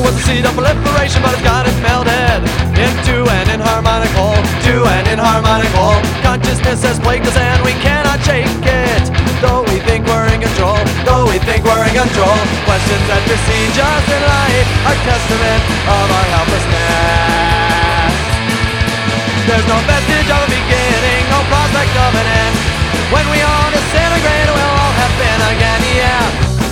was the seed of proliferation, but it's got it melted into an inharmonic whole, to an inharmonic whole. Consciousness has plagued us and we cannot shake it, though we think we're in control, though we think we're in control. Questions that besiege us in life are testament of our helplessness. There's no vestige of a beginning, no prospect of an end. When we all disintegrate, we'll all happen again, yeah.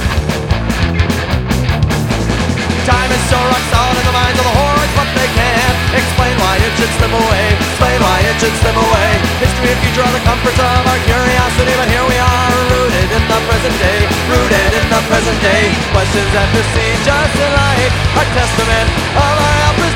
Time is so rock solid in the minds of the hordes, but they can't explain why it should slip away, explain why it should slip away. History and future are the comforts of our curiosity, but here we are, rooted in the present day, rooted in the present day. Questions that besiege us in life are testament of our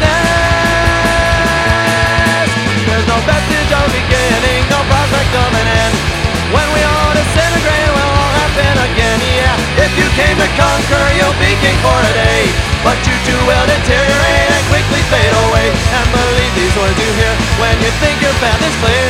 helplessness. There's no vestige of a beginning, no prospect of an end. When we all disintegrate, we'll all happen again, yeah. If you came to conquer, you'll be king for a day, but you too will deteriorate and quickly fade away. And believe these words you hear when you think your path is clear.